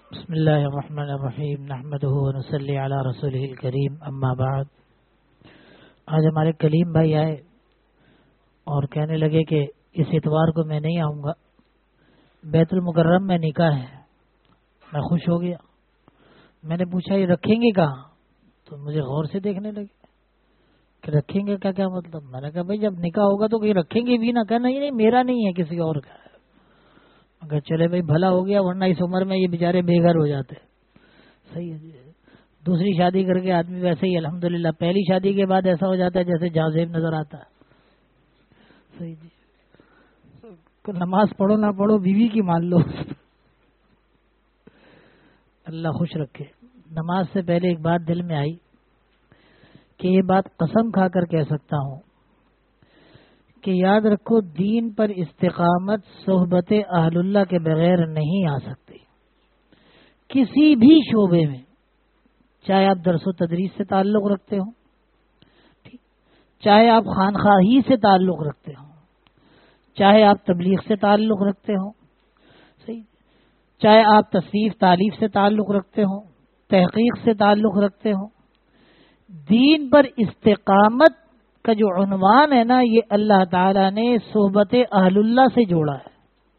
بسم اللہ الرحمن الرحیم نحمدہ ونصلی علی رسولہ الکریم اما بعد۔ آج ہمارے کلیم بھائی آئے اور کہنے لگے کہ اس اتوار کو میں نہیں آؤں گا، بیت المکرم میں نکاح ہے۔ میں خوش ہو گیا۔ میں نے پوچھا یہ رکھیں گے کہاں؟ تو مجھے غور سے دیکھنے لگے کہ رکھیں گے کا کیا مطلب؟ میں نے کہا بھائی جب نکاح ہوگا تو کہیں رکھیں گے بھی نہ۔ کہا نہیں میرا نہیں ہے، کسی اور کا ہے۔ اگر چلے بھائی بھلا ہو گیا، ورنہ اس عمر میں یہ بیچارے بے گھر ہو جاتے۔ صحیح ہے جی۔ دوسری شادی کر کے آدمی ویسے ہی الحمدللہ، پہلی شادی کے بعد ایسا ہو جاتا ہے جیسے جازیب نظر آتا ہے۔ صحیح جی۔ نماز پڑھو نہ پڑھو بیوی کی مان لو۔ اللہ خوش رکھے۔ نماز سے پہلے ایک بات دل میں آئی کہ یہ بات قسم کھا کر کہہ سکتا ہوں کہ یاد رکھو، دین پر استقامت صحبت اہل اللہ کے بغیر نہیں آ سکتی۔ کسی بھی شعبے میں، چاہے آپ درس و تدریس سے تعلق رکھتے ہوں، چاہے آپ خانخواہی سے تعلق رکھتے ہوں، چاہے آپ تبلیغ سے تعلق رکھتے ہوں، صحیح، چاہے آپ تصنیف تالیف سے تعلق رکھتے ہوں، تحقیق سے تعلق رکھتے ہوں، دین پر استقامت کا جو عنوان ہے نا، یہ اللہ تعالیٰ نے صحبت اہل اللہ سے جوڑا ہے۔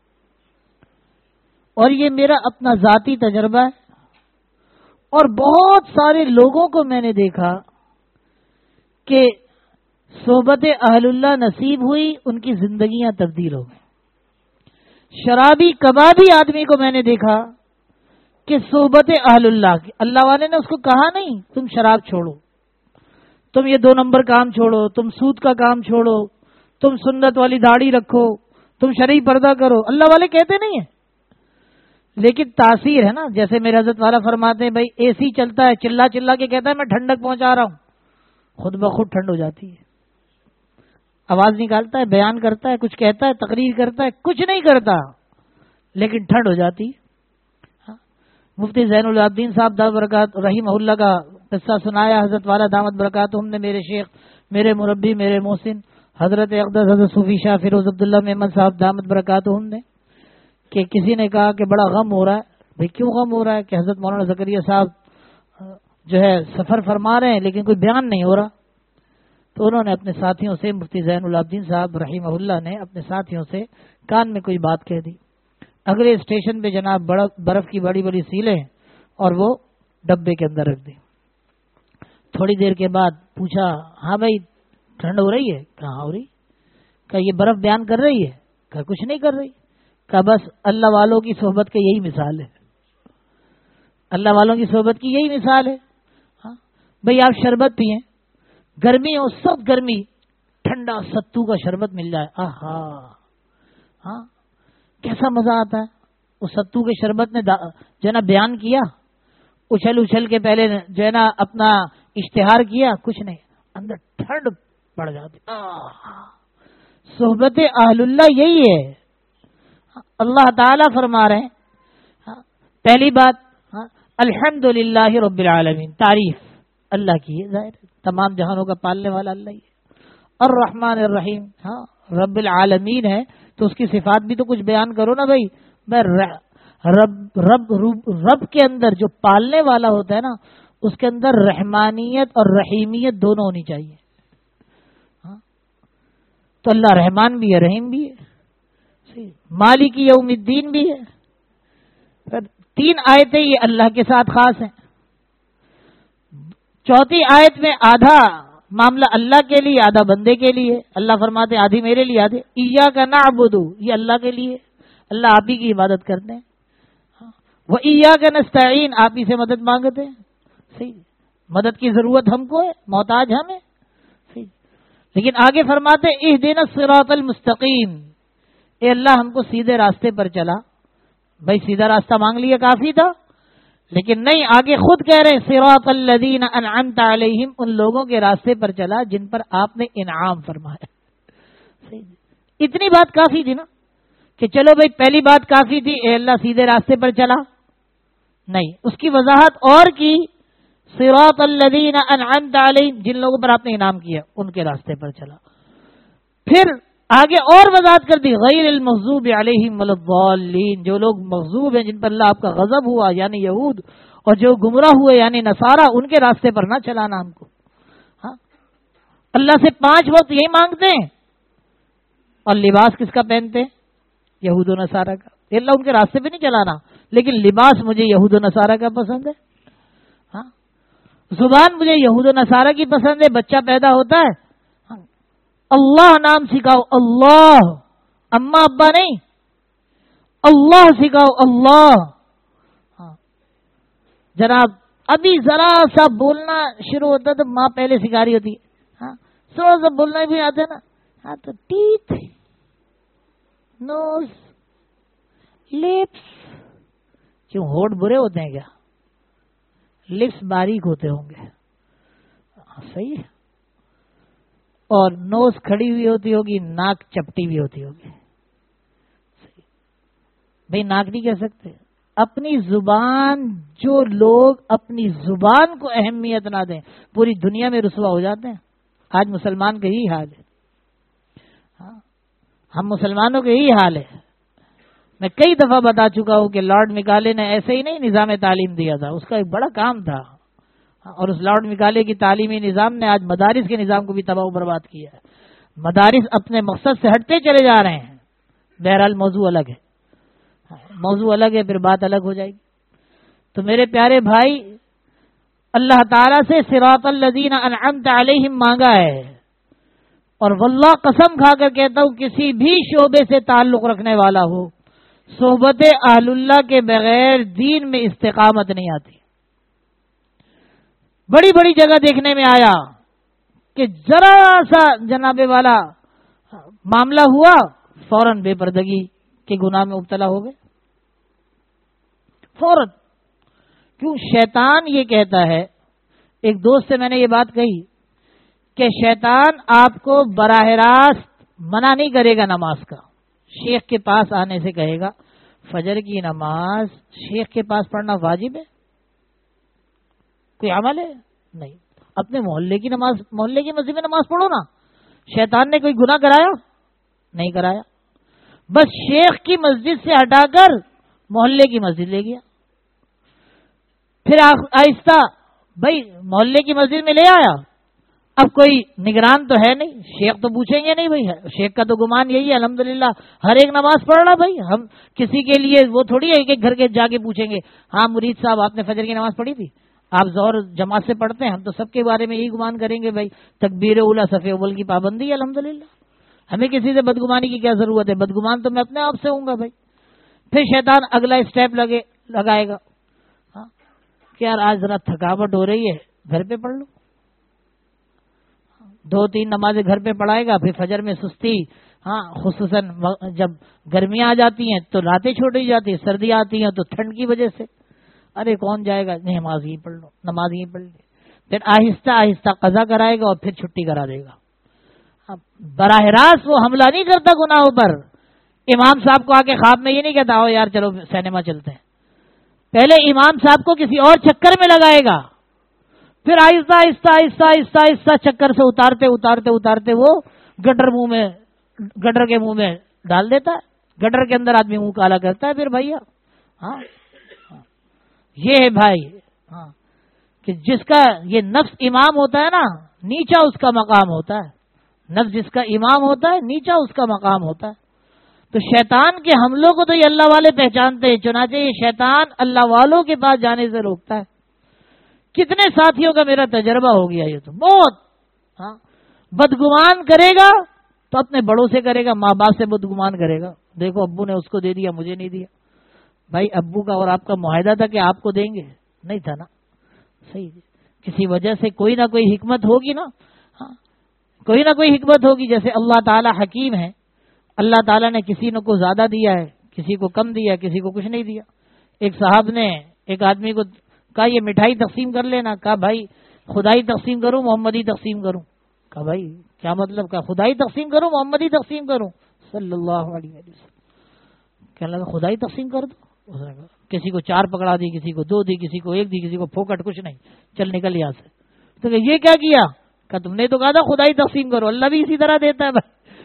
اور یہ میرا اپنا ذاتی تجربہ ہے، اور بہت سارے لوگوں کو میں نے دیکھا کہ صحبت اہل اللہ نصیب ہوئی، ان کی زندگیاں تبدیل ہو گئی۔ شرابی کبابی آدمی کو میں نے دیکھا کہ صحبت اہل اللہ کی، اللہ والے نے اس کو کہا نہیں تم شراب چھوڑو، تم یہ 2 نمبر کام چھوڑو، تم سود کا کام چھوڑو، تم سنت والی داڑھی رکھو، تم شرعی پردہ کرو۔ اللہ والے کہتے نہیں ہیں، لیکن تاثیر ہے نا۔ جیسے میرے حضرت والا فرماتے ہیں بھائی اے سی چلتا ہے، چلا چلا کے کہتا ہے میں ٹھنڈک پہنچا رہا ہوں، خود بخود ٹھنڈ ہو جاتی ہے۔ آواز نکالتا ہے، بیان کرتا ہے، کچھ کہتا ہے، تقریر کرتا ہے، کچھ نہیں کرتا لیکن ٹھنڈ ہو جاتی ہے۔ مفتی زین العابدین صاحب دامت برکات رحمہ اللہ کا قصہ سنایا حضرت والا دامت برکاتہم نے، میرے شیخ، میرے مربی، میرے محسن حضرت اقدس حضرت صوفی شاہ فیروز عبداللہ محمد صاحب دامت برکاتہم نے، کہ کسی نے کہا کہ بڑا غم ہو رہا ہے۔ بھئی کیوں غم ہو رہا ہے؟ کہ حضرت مولانا زکریا صاحب جو ہے سفر فرما رہے ہیں لیکن کوئی بیان نہیں ہو رہا۔ تو انہوں نے اپنے ساتھیوں سے، مفتی زین العابدین صاحب رحمہ اللہ نے اپنے ساتھیوں سے کان میں کوئی بات کہہ دی۔ اگلے اسٹیشن پہ جناب برف کی بڑی بڑی سیلیں اور وہ ڈبے کے اندر رکھ دی۔ تھوڑی دیر کے بعد پوچھا ہاں بھائی ٹھنڈ ہو رہی ہے؟ کہاں ہو رہی؟ کہ یہ برف بیان کر رہی ہے؟ کہ کچھ نہیں کر رہی۔ کہ بس اللہ والوں کی صحبت کی یہی مثال ہے، اللہ والوں کی صحبت کی یہی مثال ہے۔ ہاں بھائی آپ شربت پئیں، گرمی ہو، سخت گرمی، ٹھنڈا ستو کا شربت مل جائے، آہا ہاں کیسا مزہ آتا ہے۔ اس ستو کے شربت نے جو ہے نا بیان کیا، اچھل اچھل کے پہلے جو ہے نا اپنا اشتہار کیا، کچھ نہیں، اندر ٹھنڈ پڑ جاتی۔ صحبت اہل اللہ یہی ہے۔ اللہ تعالیٰ فرما رہے ہیں، پہلی بات الحمدللہ رب العالمین، تعریف اللہ کی ہے، ظاہر تمام جہانوں کا پالنے والا اللہ ہی ہے۔ الرحمن الرحیم، ہاں رب العالمین ہے تو اس کی صفات بھی تو کچھ بیان کرو نا بھائی۔ میں رب کے اندر جو پالنے والا ہوتا ہے نا، اس کے اندر رحمانیت اور رحیمیت دونوں ہونی چاہیے۔ تو اللہ رحمان بھی ہے، رحیم بھی ہے، مالک یوم الدین بھی ہے۔ 3 آیتیں یہ اللہ کے ساتھ خاص ہیں۔ چوتھی آیت میں آدھا معاملہ اللہ کے لیے، آدھا بندے کے لیے۔ اللہ فرماتے آدھی میرے لیے، آدھے ایاک نعبد، یہ اللہ کے لیے، اللہ آپ ہی کی عبادت کرتے ہیں۔ وہ ایاک نستعین، آپ ہی سے مدد مانگتے ہیں۔ صحیح، مدد کی ضرورت ہم کو ہے، محتاج ہم ہیں۔ صحیح، لیکن آگے فرماتے اہدنا الصراط المستقیم، اے اللہ ہم کو سیدھے راستے پر چلا۔ بھائی سیدھا راستہ مانگ لیا کافی تھا، لیکن نہیں، آگے خود کہہ رہے صراط الذین انعمت علیہم، ان لوگوں کے راستے پر چلا جن پر آپ نے انعام فرمایا۔ اتنی بات کافی تھی نا، کہ چلو بھائی پہلی بات کافی تھی، اے اللہ سیدھے راستے پر چلا، نہیں، اس کی وضاحت اور کی، صراط الذین انعمت علیہم، جن لوگوں پر آپ نے انعام کیا ان کے راستے پر چلا۔ پھر آگے اور وضاحت کر دی غیر المغضوب علیہم ولا الضالین، جو لوگ مغضوب ہیں، جن پر اللہ آپ کا غضب ہوا یعنی یہود، اور جو گمراہ ہوئے یعنی نصارہ، ان کے راستے پر نہ چلانا ہم کو. ہاں اللہ سے 5 وقت یہی مانگتے ہیں، اور لباس کس کا پہنتے ہیں؟ یہود و نصارہ کا. اللہ ان کے راستے پہ نہیں چلانا، لیکن لباس مجھے یہود و نصارہ کا پسند ہے. ہاں زبان مجھے یہود و نصارہ کی پسند ہے. بچہ پیدا ہوتا ہے اللہ نام سکھاؤ، اللہ، اما ابا نہیں، اللہ سکھاؤ، اللہ. ہاں جناب ابھی ذرا سا بولنا شروع ہوتا تو ماں پہلے سکھا رہی ہوتی ہے. ہاں تھوڑا سا بولنا بھی آتا ہے نا. ہاں تو ٹیتھ، نوز، لپس. کیوں ہونٹ برے ہوتے ہیں کیا؟ لپس باریک ہوتے ہوں گے. صحیح ہے. اور نوز کھڑی ہوئی ہوتی ہوگی، ناک چپٹی بھی ہوتی ہوگی. صحیح بھائی ناک نہیں کہہ سکتے. اپنی زبان، جو لوگ اپنی زبان کو اہمیت نہ دیں پوری دنیا میں رسوا ہو جاتے ہیں. آج مسلمان کا یہی حال ہے. ہاں ہم مسلمانوں کا یہی حال ہے. میں کئی دفعہ بتا چکا ہوں کہ لارڈ میکالے نے ایسے ہی نہیں نظام تعلیم دیا تھا، اس کا ایک بڑا کام تھا. اور اس لارڈ میکالے کی تعلیمی نظام نے آج مدارس کے نظام کو بھی تباہ و برباد کیا ہے. مدارس اپنے مقصد سے ہٹتے چلے جا رہے ہیں. بہرحال موضوع الگ ہے، موضوع الگ ہے، پھر بات الگ ہو جائے گی. تو میرے پیارے بھائی، اللہ تعالیٰ سے صراط الذین انعمت علیہم مانگا ہے. اور واللہ قسم کھا کر کہتا ہوں، کسی بھی شعبے سے تعلق رکھنے والا ہو، صحبت اہل اللہ کے بغیر دین میں استقامت نہیں آتی. بڑی بڑی جگہ دیکھنے میں آیا کہ ذرا سا جناب والا معاملہ ہوا، فوراً بے پردگی کے گناہ میں مبتلا ہو گئے. فوراً. کیوں؟ شیطان یہ کہتا ہے، ایک دوست سے میں نے یہ بات کہی کہ شیطان آپ کو براہ راست منع نہیں کرے گا نماز کا. شیخ کے پاس آنے سے کہے گا فجر کی نماز شیخ کے پاس پڑھنا واجب ہے؟ کوئی عمل ہے؟ نہیں. اپنے محلے کی نماز، محلے کی مسجد میں نماز پڑھو نا. شیطان نے کوئی گناہ کرایا؟ نہیں کرایا. بس شیخ کی مسجد سے ہٹا کر محلے کی مسجد لے گیا. پھر آہستہ بھائی محلے کی مسجد میں لے آیا. اب کوئی نگران تو ہے نہیں، شیخ تو پوچھیں گے نہیں. بھائی شیخ کا تو گمان یہی ہے الحمدللہ ہر ایک نماز پڑھ رہا. بھائی ہم کسی کے لیے وہ تھوڑی ہے کہ گھر کے جا کے پوچھیں گے ہاں مرید صاحب آپ نے فجر کی نماز پڑھی تھی؟ آپ ظہر جماعت سے پڑھتے ہیں، ہم تو سب کے بارے میں یہی گمان کریں گے بھائی تکبیر اولا صف اول کی پابندی ہے الحمدللہ. ہمیں کسی سے بدگمانی کی کیا ضرورت ہے؟ بدگمان تو میں اپنے آپ سے ہوں گا. بھائی پھر شیطان اگلا اسٹیپ لگائے گا کہ یار آج ذرا تھکاوٹ ہو رہی ہے، گھر پہ پڑھ لو. 2-3 نمازیں گھر پہ پڑھائے گا. پھر فجر میں سستی. ہاں خصوصاً جب گرمیاں آ جاتی ہیں تو راتیں چھوٹی جاتی ہیں، سردیاں آتی ہیں تو ٹھنڈ کی وجہ سے ارے کون جائے گا، نہیں نماز ہی پڑھ لو، نماز ہی پڑھ لے. پھر آہستہ آہستہ قضا کرائے گا اور پھر چھٹی کرا دے گا. براہ راست وہ حملہ نہیں کرتا گناہوں پر. امام صاحب کو آ کے خواب میں یہ نہیں کہتا ہو یار چلو سینما چلتے ہیں. پہلے امام صاحب کو کسی اور چکر میں لگائے گا، پھر آہستہ آہستہ آہستہ آہستہ آہستہ چکر سے اتارتے اتارتے اتارتے وہ گٹر کے منہ میں ڈال دیتا ہے. گٹر کے اندر آدمی منہ کالا کرتا ہے. پھر بھیا ہاں یہ ہے بھائی ہاں کہ جس کا یہ نفس امام ہوتا ہے نا، نیچا اس کا مقام ہوتا ہے. نفس جس کا امام ہوتا ہے نیچا اس کا مقام ہوتا ہے. تو شیطان کے حملوں کو تو یہ اللہ والے پہچانتے ہیں، چنانچہ یہ شیطان اللہ والوں کے پاس جانے سے روکتا ہے. کتنے ساتھیوں کا میرا تجربہ ہو گیا. یہ تو بہت ہاں بدگمان کرے گا تو اپنے بڑوں سے کرے گا، ماں باپ سے بدگمان کرے گا. دیکھو ابو نے اس کو دے دیا مجھے نہیں دیا. بھائی ابو کا اور آپ کا معاہدہ تھا کہ آپ کو دیں گے، نہیں تھا نا. صحیح کسی وجہ سے کوئی نہ کوئی حکمت ہوگی نا. ہاں کوئی نہ کوئی حکمت ہوگی. جیسے اللہ تعالیٰ حکیم ہے، اللہ تعالیٰ نے کسی کو زیادہ دیا ہے، کسی کو کم دیا، کسی کو کچھ نہیں دیا. ایک صاحب نے ایک آدمی کو کہا یہ مٹھائی تقسیم کر لینا. کہا بھائی خدائی تقسیم کروں محمدی تقسیم کروں؟ کہا بھائی کیا مطلب؟ کہا خدائی تقسیم کروں محمدی تقسیم کروں صلی اللہ علیہ وسلم. کہنے لگا خدائی تقسیم کر دو. کسی کو 4 پکڑا دی، کسی کو 2 دی، کسی کو 1 دی، کسی کو پھوکٹ کچھ نہیں، چل نکل یہاں سے. تو کہ یہ کیا کیا؟ کہ تم نے تو کہا تھا خدائی تقسیم کرو. اللہ بھی اسی طرح دیتا ہے بھائی.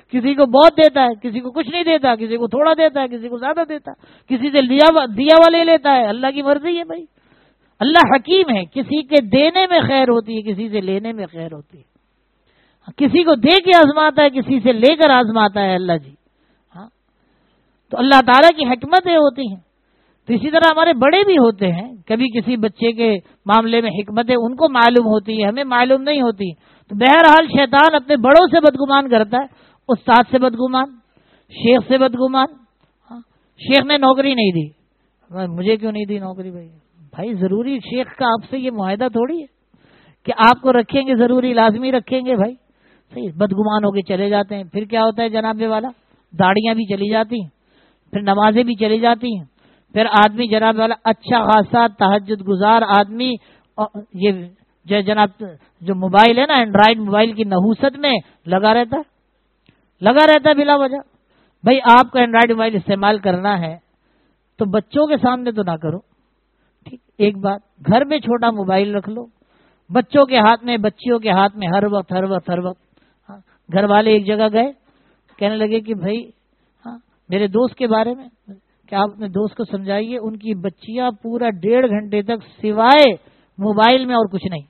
کسی کو بہت دیتا ہے، کسی کو کچھ نہیں دیتا، کسی کو تھوڑا دیتا ہے، کسی کو زیادہ دیتا ہے، کسی سے دیا ہوا لے لیتا ہے. اللہ کی مرضی ہے بھائی. اللہ حکیم ہے، کسی کے دینے میں خیر ہوتی ہے، کسی سے لینے میں خیر ہوتی ہے. کسی کو دے کے آزماتا ہے، کسی سے لے کر آزماتا ہے اللہ جی. ہاں تو اللہ تعالیٰ کی حکمتیں ہوتی ہیں. تو اسی طرح ہمارے بڑے بھی ہوتے ہیں، کبھی کسی بچے کے معاملے میں حکمتیں ان کو معلوم ہوتی ہیں، ہمیں معلوم نہیں ہوتی. تو بہرحال شیطان اپنے بڑوں سے بدگمان کرتا ہے، استاد سے بدگمان، شیخ سے بدگمان. شیخ نے نوکری نہیں دی، مجھے کیوں نہیں دی نوکری؟ بھائی ضروری شیخ کا آپ سے یہ معاہدہ تھوڑی ہے کہ آپ کو رکھیں گے، ضروری لازمی رکھیں گے. بھائی صحیح بدگمان ہو کے چلے جاتے ہیں. پھر کیا ہوتا ہے جناب والا؟ داڑیاں بھی چلی جاتی ہیں، پھر نمازیں بھی چلی جاتی ہیں، پھر آدمی جناب والا اچھا خاصا تہجد گزار آدمی یہ جناب جو موبائل ہے نا، اینڈرائڈ موبائل کی نحوست میں لگا رہتا ہے بلا وجہ. بھائی آپ کو اینڈرائڈ موبائل استعمال کرنا ہے تو بچوں کے سامنے تو نہ کرو. ٹھیک، ایک بات، گھر میں چھوٹا موبائل رکھ لو، بچوں کے ہاتھ میں، بچیوں کے ہاتھ میں ہر وقت. ہاں گھر والے ایک جگہ گئے، کہنے لگے کہ بھائی ہاں میرے دوست کے بارے میں کہ آپ اپنے دوست کو سمجھائیے، ان کی بچیاں پورا 1.5 گھنٹے تک سوائے موبائل میں اور کچھ نہیں.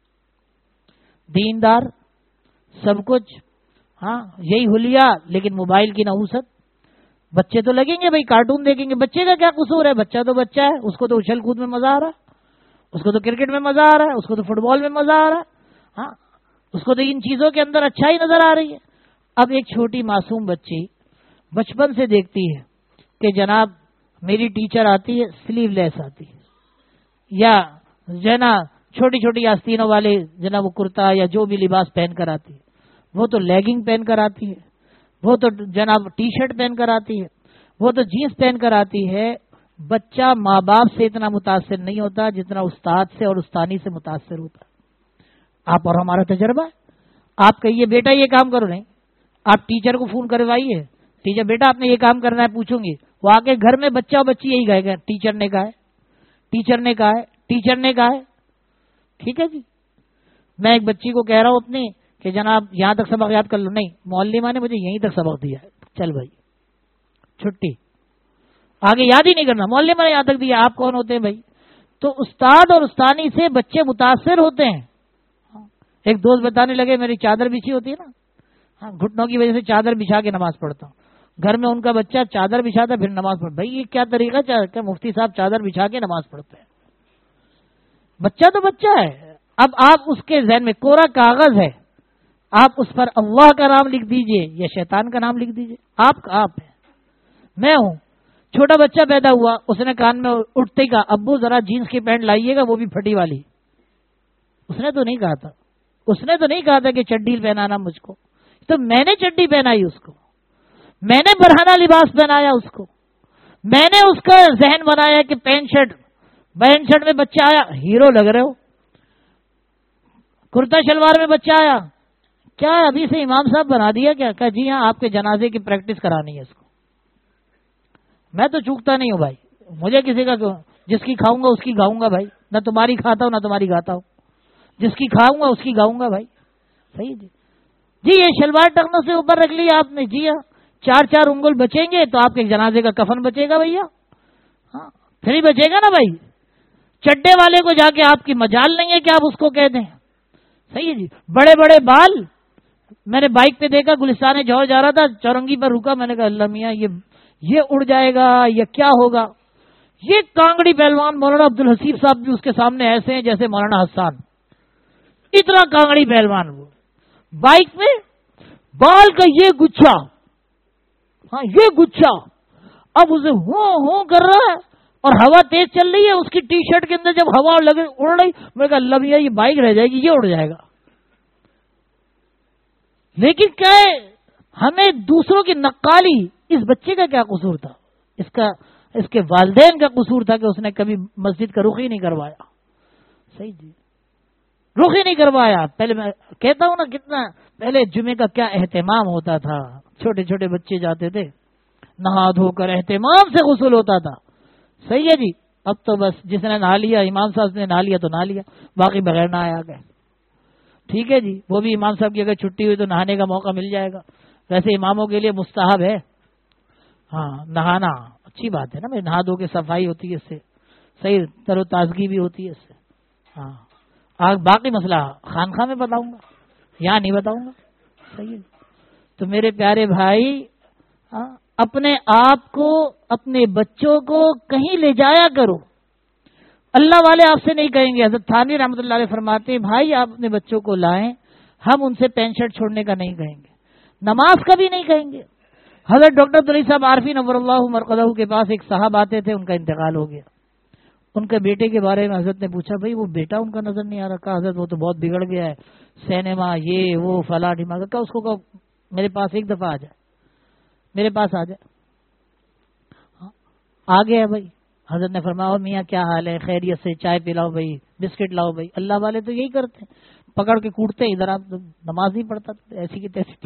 دیندار سب کچھ، ہاں یہی حلیہ، لیکن موبائل کی نحوست. بچے تو لگیں گے بھائی کارٹون دیکھیں گے، بچے کا کیا قصور ہے؟ بچہ تو بچہ ہے، اس کو تو اچھل کود میں مزہ آ رہا ہے، اس کو تو کرکٹ میں مزہ آ رہا ہے، اس کو تو فٹ بال میں مزہ آ رہا ہے. ہاں اس کو تو ان چیزوں کے اندر اچھائی نظر آ رہی ہے. اب ایک چھوٹی معصوم بچی بچپن سے دیکھتی ہے کہ جناب میری ٹیچر آتی ہے سلیو لیس آتی ہے، یا جناب چھوٹی چھوٹی آستینوں والے جناب وہ کرتا یا جو بھی لباس پہن کر آتی ہے، وہ تو لیگنگ پہن کر آتی ہے، وہ تو جناب ٹی شرٹ پہن کر آتی ہے، وہ تو جینس پہن کر آتی ہے. بچہ ماں باپ سے اتنا متاثر نہیں ہوتا جتنا استاد سے اور استانی سے متاثر ہوتا ہے. آپ اور ہمارا تجربہ ہے. آپ کہیے بیٹا یہ کام کرو، نہیں، آپ ٹیچر کو فون کروائیے، ٹیچر بیٹا آپ نے یہ کام کرنا ہے، پوچھوں گی، وہ آ کے گھر میں بچہ اور بچی یہی کہے گا ٹیچر نے کہا ہے، ٹیچر نے کہا ہے، ٹیچر نے کہا ہے. ٹھیک ہے جی. میں ایک بچی کو کہہ رہا ہوں اپنی کہ جناب یہاں تک سبق یاد کر لو، نہیں معلمہ نے مجھے یہیں تک سبق دیا ہے، چل بھائی چھٹی، آگے یاد ہی نہیں کرنا، معلمہ نے یہاں تک دیا. آپ کون ہوتے ہیں بھائی؟ تو استاد اور استانی سے بچے متاثر ہوتے ہیں. ایک دوست بتانے لگے میری چادر بچھی ہوتی ہے نا، ہاں گھٹنوں کی وجہ سے چادر بچھا کے نماز پڑھتا ہوں. گھر میں ان کا بچہ چادر بچھاتا پھر نماز پڑھتا. بھائی یہ کیا طریقہ؟ کیا مفتی صاحب چادر بچھا کے نماز پڑھتے ہیں؟ بچہ تو بچہ ہے. اب آپ اس کے ذہن میں کوڑا کاغذ ہے، آپ اس پر اللہ کا نام لکھ دیجئے یا شیطان کا نام لکھ دیجئے. آپ ہیں، میں ہوں. چھوٹا بچہ پیدا ہوا، اس نے کان میں اٹھتے کا ابو ذرا جینس کی پینٹ لائیے گا، وہ بھی پھٹی والی. اس نے تو نہیں کہا تھا، اس نے تو نہیں کہا تھا کہ چڈی پہنانا مجھ کو، تو میں نے چڈی پہنائی اس کو، میں نے برہنہ لباس پہنایا اس کو، میں نے اس کا ذہن بنایا کہ پینٹ شرٹ میں بچہ آیا ہیرو لگ رہے ہو، کرتا شلوار میں بچہ آیا کیا ابھی سے امام صاحب بنا دیا کیا؟ کہ جی ہاں آپ کے جنازے کی پریکٹس کرانی ہے اس کو. میں تو چوکتا نہیں ہوں بھائی، مجھے کسی کا جس کی کھاؤں گا اس کی گاؤں گا بھائی، نہ تمہاری کھاتا ہوں نہ تمہاری گاتا ہوں، جس کی کھاؤں گا اس کی گاؤں گا بھائی. صحیح جی یہ شلوار ٹخنوں سے اوپر رکھ لیا آپ نے، جی ہاں 4 انگل بچیں گے تو آپ کے جنازے کا کفن بچے گا بھیا. ہاں پھر ہی بچے گا نا بھائی. چڈے والے کو جا کے آپ کی مجال نہیں ہے کہ آپ اس کو کہہ دیں. صحیح ہے جی. بڑے بڑے بال، میں نے بائک پہ دیکھا گلستان جوہر جا رہا تھا، چورنگی پر رکا، میں نے کہا اللہ میاں یہ اڑ جائے گا یا کیا ہوگا. یہ کانگڑی پہلوان مولانا عبد الحسیب صاحب بھی اس کے سامنے ایسے ہیں جیسے مولانا حسان، اتنا کانگڑی پہلوان. وہ بائک پہ بال کا یہ گچھا، ہاں یہ گچھا، اب اسے ہوں کر رہا ہے اور ہوا تیز چل رہی ہے، اس کی ٹی شرٹ کے اندر جب ہوا لگے اڑ رہی، میں کہا اللہ بھیا یہ بائک رہ جائے گی، یہ اڑ جائے گا. لیکن کیا ہے ہمیں دوسروں کی نقالی. اس بچے کا کیا قصور تھا؟ اس کے والدین کا قصور تھا کہ اس نے کبھی مسجد کا رخ ہی نہیں کروایا. صحیح جی، رخ ہی نہیں کروایا. پہلے میں کہتا ہوں نا کتنا پہلے جمعے کا کیا اہتمام ہوتا تھا، چھوٹے چھوٹے بچے جاتے تھے، نہا دھو کر اہتمام سے غسل ہوتا تھا. صحیح ہے جی. اب تو بس جس نے نہا لیا، امام صاحب نے نہا لیا تو نہا لیا، باقی بغیر نہ آیا گئے. ٹھیک ہے جی، وہ بھی امام صاحب کی اگر چھٹی ہوئی تو نہانے کا موقع مل جائے گا. ویسے اماموں کے لیے مستحب ہے ہاں نہانا، اچھی بات ہے نا بھائی، نہا دو کے صفائی ہوتی ہے اس سے، صحیح تر و تازگی بھی ہوتی ہے اس سے. ہاں باقی مسئلہ خانقاہ میں بتاؤں گا، یہاں نہیں بتاؤں گا. صحیح. تو میرے پیارے بھائی اپنے آپ کو اپنے بچوں کو کہیں لے جایا کرو. اللہ والے آپ سے نہیں کہیں گے. حضرت تھانوی رحمۃ اللہ علیہ فرماتے ہیں بھائی آپ اپنے بچوں کو لائیں، ہم ان سے پینٹ شرٹ چھوڑنے کا نہیں کہیں گے، نماز کا بھی نہیں کہیں گے. حضرت ڈاکٹر عبدالعزیز صاحب عارفی نور اللہ مرقدہ کے پاس ایک صاحب آتے تھے، ان کا انتقال ہو گیا. ان کے بیٹے کے بارے میں حضرت نے پوچھا بھائی وہ بیٹا ان کا نظر نہیں آ رہا. کہا حضرت وہ تو بہت بگڑ گیا ہے، سینما یہ وہ فلاں ڈھیماغ. کہا اس کو کہو میرے پاس ایک دفعہ آ جائے، میرے پاس آ جائے. آ گیا بھائی. حضرت نے فرمایا میاں کیا حال ہے، خیریت سے، چائے پلاؤ بھائی، بسکٹ لاؤ بھائی. اللہ والے تو یہی کرتے ہیں، پکڑ کے کوٹتے. ادھر آپ نماز نہیں پڑھتا ایسی کی تیسی.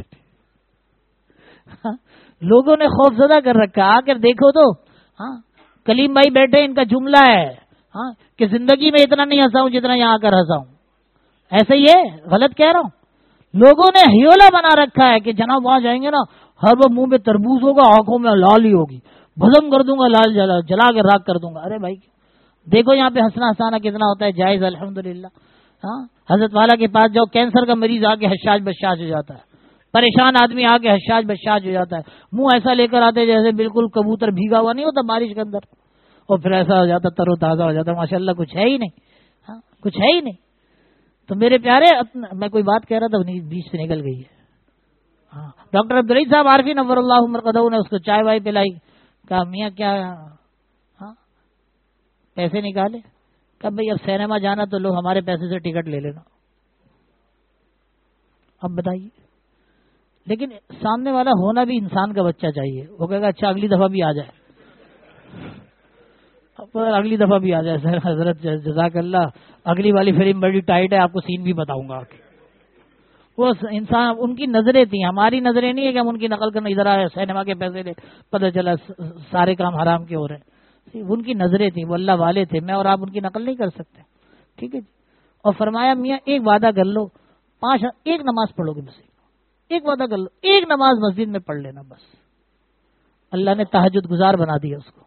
لوگوں نے خوف زدہ کر رکھا. آ کر دیکھو تو کلیم بھائی بیٹھے، ان کا جملہ ہے کہ زندگی میں اتنا نہیں ہنسا ہوں جتنا یہاں آ کر ہنسا ہوں. ایسا ہی ہے، غلط کہہ رہا ہوں؟ لوگوں نے ہیولا بنا رکھا ہے کہ جناب وہاں جائیں گے نا ہر وہ منہ میں تربوز ہوگا، آنکھوں میں لال ہی ہوگی، بھسم کر دوں گا، لال جلا کے راک کر دوں گا. ارے بھائی دیکھو یہاں پہ ہنسنا ہنسانا کتنا ہوتا ہے، جائز الحمدللہ. حضرت والا کے پاس جاؤ، کینسر کا مریض آ کے حشاش بشاش ہو جاتا ہے، پریشان آدمی آ کے حشاش بشاش ہو جاتا ہے. منہ ایسا لے کر آتے جیسے بالکل کبوتر بھیگا ہوا نہیں ہوتا بارش کے اندر، اور پھر ایسا ہو جاتا تر و تازہ ہو جاتا. ماشاء اللہ کچھ ہے ہی نہیں، کچھ ہے ہی نہیں. تو میرے پیارے میں کوئی بات کہہ رہا تھا بیچ سے نکل گئی ہے. ڈاکٹر عبدالعزیز صاحب عارفی نور اللہ مرقدہ نے اس کو چائے وائے پلائی. کہا میاں کیا پیسے نکالے؟ کہا بھائی اب سینما جانا تو لو ہمارے پیسے سے ٹکٹ لے لینا. اب بتائیے، لیکن سامنے والا ہونا بھی انسان کا بچہ چاہیے. وہ کہے گا اچھا اگلی دفعہ بھی آ جائے، اگلی دفعہ بھی آ جائے. سر حضرت جزاک اللہ، اگلی والی فلم بڑی ٹائٹ ہے، آپ کو سین بھی بتاؤں گا. وہ انسان ان کی نظریں تھیں، ہماری نظریں نہیں ہے کہ ہم ان کی نقل کرنا. ادھر آئے سینما کے پیسے لے، پتہ چلا سارے کام حرام کے ہو رہے ہیں. ان کی نظریں تھیں، وہ اللہ والے تھے. میں اور آپ ان کی نقل نہیں کر سکتے. ٹھیک ہے جی. اور فرمایا میاں ایک وعدہ کر لو، ایک نماز پڑھو گے، بس ایک وعدہ کر لو، ایک نماز مسجد میں پڑھ لینا بس. اللہ نے تہجد گزار بنا دیا، اس کو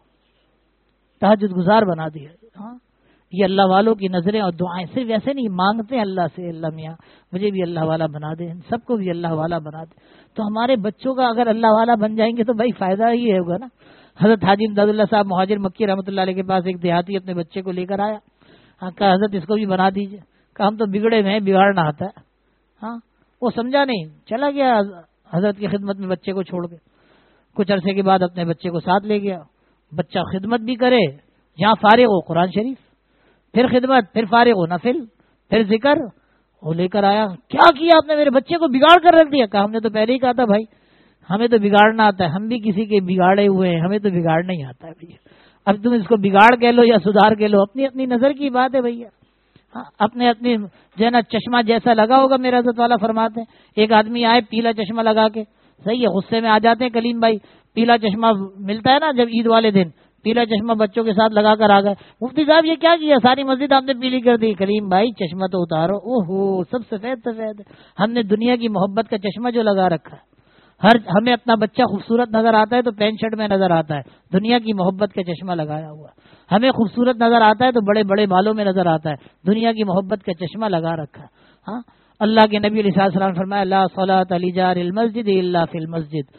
تہجد گزار بنا دیا. یہ اللہ والوں کی نظریں اور دعائیں. صرف ویسے نہیں مانگتے ہیں اللہ سے، اللہ میاں مجھے بھی اللہ والا بنا دے، سب کو بھی اللہ والا بنا دے. تو ہمارے بچوں کا اگر اللہ والا بن جائیں گے تو بھائی فائدہ ہی ہوگا نا. حضرت حاجی امداد اللہ صاحب مہاجر مکی رحمۃ اللہ علیہ کے پاس ایک دیہاتی اپنے بچے کو لے کر آیا. کہا حضرت اس کو بھی بنا دیجئے. کہا ہم تو بگڑے میں ہیں، بگاڑنا آتا ہے. وہ سمجھا نہیں، چلا گیا حضرت کی خدمت میں بچے کو چھوڑ کے. کچھ عرصے کے بعد اپنے بچے کو ساتھ لے گیا. بچہ خدمت بھی کرے، جہاں فارغ ہو قرآن شریف، پھر خدمت، پھر فارغ ہو نفل، پھر ذکر. وہ لے کر آیا. کیا آپ نے میرے بچے کو بگاڑ کر رکھ دیا. کہا ہم نے تو پہلے ہی کہا تھا بھائی ہمیں تو بگاڑنا آتا ہے، ہم بھی کسی کے بگاڑے ہوئے ہیں، ہمیں تو بگاڑنا ہی آتا ہے بھیا. اب تم اس کو بگاڑ کہہ لو یا سدھار کہہ لو، اپنی اپنی نظر کی بات ہے بھیا. اپنے جو ہے نا چشمہ جیسا لگا ہوگا. میرا حضرت والا فرماتے ہیں ایک آدمی آئے پیلا چشمہ لگا کے، صحیح ہے، غصے میں آ جاتے ہیں کلیم بھائی. پیلا چشمہ ملتا ہے نا جب عید والے دن، پیلا چشمہ بچوں کے ساتھ لگا کر آ گئے. مفتی صاحب یہ کیا کیا، ساری مسجد آپ نے پیلی کر دی. کلیم بھائی چشمہ تو اتارو. اوہو سب سفید سفید. ہم نے دنیا کی محبت کا چشمہ جو لگا رکھا ہے. ہمیں اپنا بچہ خوبصورت نظر آتا ہے تو پینٹ شرٹ میں نظر آتا ہے، دنیا کی محبت کا چشمہ لگایا ہوا. ہمیں خوبصورت نظر آتا ہے تو بڑے بڑے بالوں میں نظر آتا ہے، دنیا کی محبت کا چشمہ لگا رکھا. اللہ کے نبی علیہ السلام فرمایا لا صلاۃ لجار المسجد الا فی المسجد.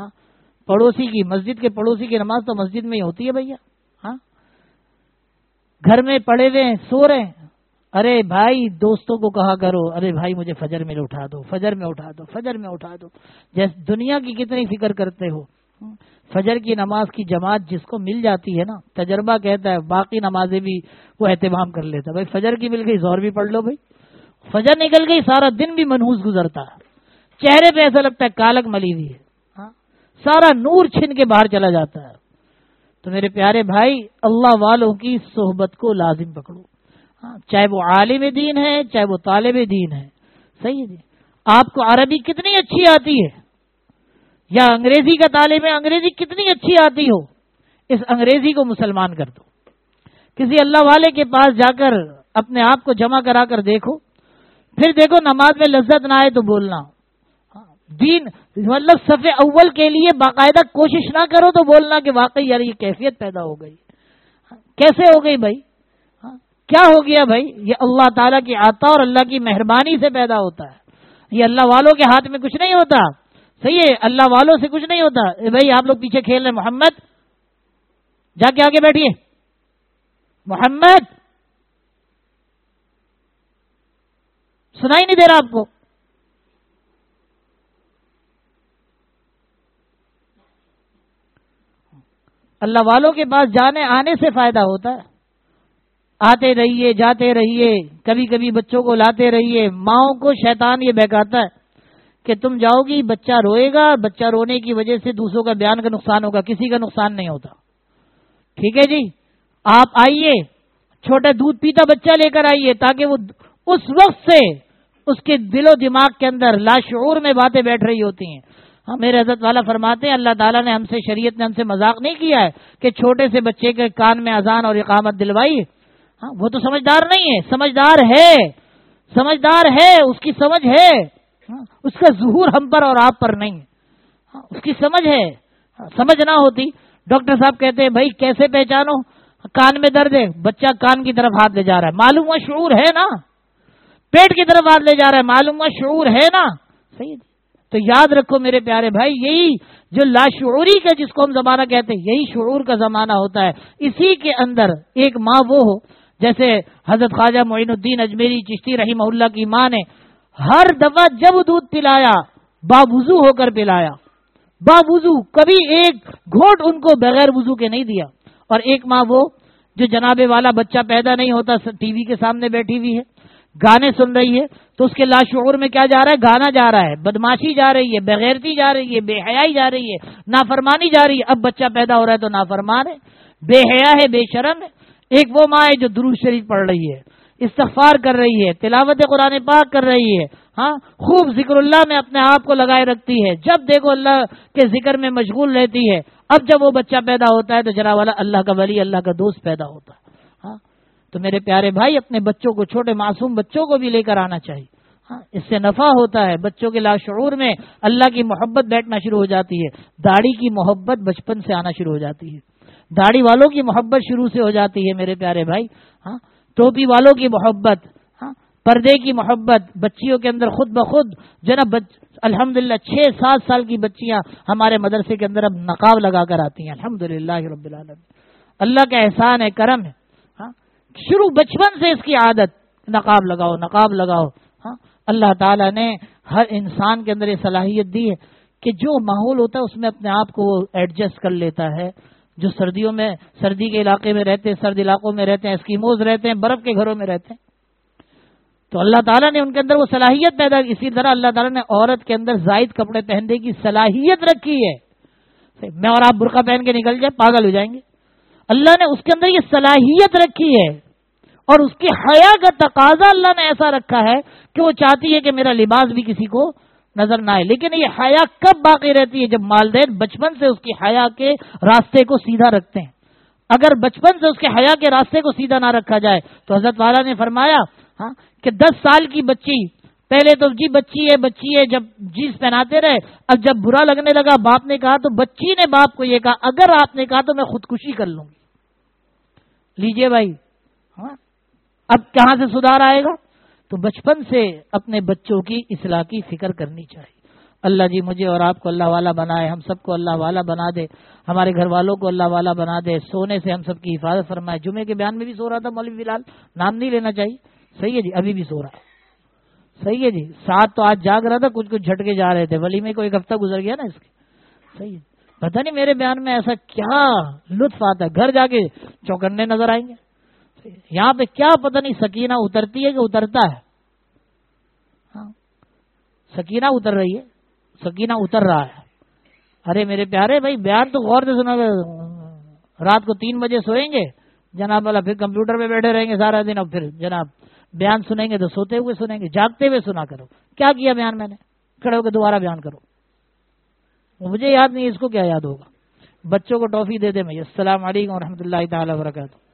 پڑوسی کی، مسجد کے پڑوسی کی نماز تو مسجد میں ہی ہوتی ہے بھیا. گھر میں پڑے ہوئے سو رہے ہیں، ارے بھائی دوستوں کو کہا کرو ارے بھائی مجھے فجر میں اٹھا دو، فجر میں اٹھا دو، فجر میں اٹھا دو. جیسے دنیا کی کتنی فکر کرتے ہو. فجر کی نماز کی جماعت جس کو مل جاتی ہے نا، تجربہ کہتا ہے باقی نمازیں بھی وہ اہتمام کر لیتا ہے. بھائی فجر کی مل گئی زور بھی پڑھ لو. بھائی فجر نکل گئی سارا دن بھی منحوس گزرتا ہے، چہرے پہ ایسا لگتا ہے کالک ملی ہوئی ہے، سارا نور چھن کے باہر چلا جاتا ہے. تو میرے پیارے بھائی اللہ والوں کی صحبت کو لازم پکڑو، چاہے وہ عالم دین ہے چاہے وہ طالب دین ہے. صحیح ہے. آپ کو عربی کتنی اچھی آتی ہے یا انگریزی کا طالب ہے انگریزی کتنی اچھی آتی ہو، اس انگریزی کو مسلمان کر دو. کسی اللہ والے کے پاس جا کر اپنے آپ کو جمع کرا کر دیکھو، پھر دیکھو نماز میں لذت نہ آئے تو بولنا. دین مطلب صف اول کے لیے باقاعدہ کوشش نہ کرو تو بولنا کہ واقعی یار یہ کیفیت پیدا ہو گئی. کیسے ہو گئی بھائی؟ کیا ہو گیا بھائی؟ یہ اللہ تعالیٰ کی عطا اور اللہ کی مہربانی سے پیدا ہوتا ہے. یہ اللہ والوں کے ہاتھ میں کچھ نہیں ہوتا. صحیح ہے، اللہ والوں سے کچھ نہیں ہوتا. بھائی آپ لوگ پیچھے کھیل رہے، محمد جا کے آگے بیٹھیے. محمد سنائی نہیں دے رہا آپ کو؟ اللہ والوں کے پاس جانے آنے سے فائدہ ہوتا ہے. آتے رہیے، جاتے رہیے، کبھی کبھی بچوں کو لاتے رہیے. ماؤں کو شیطان یہ بہکاتا ہے کہ تم جاؤ گی بچہ روئے گا، بچہ رونے کی وجہ سے دوسروں کا بیان کا نقصان ہوگا، کسی کا نقصان نہیں ہوتا. ٹھیک ہے جی، آپ آئیے، چھوٹا دودھ پیتا بچہ لے کر آئیے تاکہ وہ اس وقت سے اس کے دل و دماغ کے اندر لاشعور میں باتیں بیٹھ رہی ہوتی ہیں. ہاں میرے حضرت والا فرماتے ہیں اللہ تعالیٰ نے ہم سے، شریعت نے ہم سے مذاق نہیں کیا ہے کہ چھوٹے سے بچے کے کان میں اذان اور اقامت دلوائی. ہاں وہ تو سمجھدار نہیں ہے، سمجھدار ہے، سمجھدار ہے، اس کی سمجھ ہے. اس کا ظہور ہم پر اور آپ پر نہیں. اس کی سمجھ ہے. سمجھ نہ ہوتی، ڈاکٹر صاحب کہتے ہیں بھائی کیسے پہچانو؟ کان میں درد ہے، بچہ کان کی طرف ہاتھ لے جا رہا ہے، معلوم ہوا شعور ہے نا. پیٹ کی طرف ہاتھ لے جا رہا ہے، معلوم ہوا شعور ہے نا. صحیح. تو یاد رکھو میرے پیارے بھائی، یہی جو لاشعوری کا جس کو ہم زمانہ کہتے ہیں، یہی شعور کا زمانہ ہوتا ہے. اسی کے اندر ایک ماں وہ ہو جیسے حضرت خواجہ معین الدین اجمیری چشتی رحمہ اللہ کی ماں نے ہر دفعہ جب دودھ پلایا باوضو ہو کر پلایا، باوضو، کبھی ایک گھونٹ ان کو بغیر وضو کے نہیں دیا. اور ایک ماں وہ جو جناب والا بچہ پیدا نہیں ہوتا، ٹی وی کے سامنے بیٹھی ہوئی ہے، گانے سن رہی ہے، تو اس کے لاشعور میں کیا جا رہا ہے؟ گانا جا رہا ہے، بدماشی جا رہی ہے، بغیرتی جا رہی ہے، بے حیائی جا رہی ہے، نافرمانی جا رہی ہے. اب بچہ پیدا ہو رہا ہے تو نافرمان ہے، بے حیا ہے، بے شرم ہے. ایک وہ ماں ہے جو درود شریف پڑھ رہی ہے، استغفار کر رہی ہے، تلاوت قرآن پاک کر رہی ہے، ہاں خوب ذکر اللہ میں اپنے آپ کو لگائے رکھتی ہے، جب دیکھو اللہ کے ذکر میں مشغول رہتی ہے. اب جب وہ بچہ پیدا ہوتا ہے تو جناب والا اللہ کا ولی، اللہ کا دوست پیدا ہوتا ہے. ہاں تو میرے پیارے بھائی اپنے بچوں کو، چھوٹے معصوم بچوں کو بھی لے کر آنا چاہیے. ہاں اس سے نفع ہوتا ہے، بچوں کے لاشعور میں اللہ کی محبت بیٹھنا شروع ہو جاتی ہے. داڑھی کی محبت بچپن سے آنا شروع ہو جاتی ہے، داڑھی والوں کی محبت شروع سے ہو جاتی ہے میرے پیارے بھائی. ہاں ٹوپی والوں کی محبت، ہاں پردے کی محبت بچیوں کے اندر خود بخود جناب. الحمدللہ 6-7 سال کی بچیاں ہمارے مدرسے کے اندر اب نقاب لگا کر آتی ہیں. الحمدللہ رب العالمین، اللہ کا احسان ہے، کرم ہے. ہاں شروع بچپن سے اس کی عادت، نقاب لگاؤ، نقاب لگاؤ. ہاں اللہ تعالیٰ نے ہر انسان کے اندر یہ صلاحیت دی ہے کہ جو ماحول ہوتا ہے اس میں اپنے آپ کو ایڈجسٹ کر لیتا ہے. جو سردیوں میں، سردی کے علاقے میں رہتے ہیں، سرد علاقوں میں رہتے ہیں، اسکیموز رہتے ہیں، برف کے گھروں میں رہتے ہیں، تو اللہ تعالیٰ نے ان کے اندر وہ صلاحیت پیدا کی. اسی طرح اللہ تعالیٰ نے عورت کے اندر زائد کپڑے پہننے کی صلاحیت رکھی ہے. میں اور آپ برقع پہن کے نکل جائیں پاگل ہو جائیں گے. اللہ نے اس کے اندر یہ صلاحیت رکھی ہے، اور اس کی حیا کا تقاضا اللہ نے ایسا رکھا ہے کہ وہ چاہتی ہے کہ میرا لباس بھی کسی کو نظر نہ آئے. لیکن یہ حیا کب باقی رہتی ہے؟ جب والدین بچپن سے اس کی حیا کے راستے کو سیدھا رکھتے ہیں. اگر بچپن سے اس کے حیا کے راستے کو سیدھا نہ رکھا جائے تو حضرت والا نے فرمایا ہاں کہ 10 سال کی بچی پہلے تو جی بچی ہے جب جینس پہناتے رہے، اب جب برا لگنے لگا باپ نے کہا تو بچی نے باپ کو یہ کہا اگر آپ نے کہا تو میں خودکشی کر لوں گی. لیجئے بھائی، ہاں اب کہاں سے سدھار آئے گا؟ تو بچپن سے اپنے بچوں کی اصلاح کی فکر کرنی چاہیے. اللہ جی مجھے اور آپ کو اللہ والا بنائے، ہم سب کو اللہ والا بنا دے، ہمارے گھر والوں کو اللہ والا بنا دے، سونے سے ہم سب کی حفاظت فرمائے. جمعے کے بیان میں بھی سو رہا تھا مولوی بلال، نام نہیں لینا چاہیے. صحیح ہے جی، ابھی بھی سو رہا ہے. صحیح ہے جی، 7 تو آج جاگ رہا تھا، کچھ جھٹکے جا رہے تھے، ولی میں کو 1 ہفتہ گزر گیا نا اس کے. صحیح ہے، پتہ نہیں میرے بیان میں ایسا کیا لطف آتا ہے، گھر جا کے چوکنے نظر آئیں گے. یہاں پہ کیا پتہ نہیں سکینہ اترتی ہے کہ اترتا ہے. ہاں سکینہ اتر رہی ہے، سکینہ اتر رہا ہے. ارے میرے پیارے بھائی بیان تو غور سے سنا. رات کو 3 بجے سوئیں گے جناب والا، پھر کمپیوٹر پہ بیٹھے رہیں گے سارا دن، اور پھر جناب بیان سنیں گے تو سوتے ہوئے سنیں گے، جاگتے ہوئے سنا کرو. کیا کیا بیان میں نے؟ کھڑے ہو کے دوبارہ بیان کرو. مجھے یاد نہیں اس کو کیا یاد ہوگا. بچوں کو ٹافی دے دے. میں السلام علیکم ورحمۃ اللہ تعالی وبرکاتہ.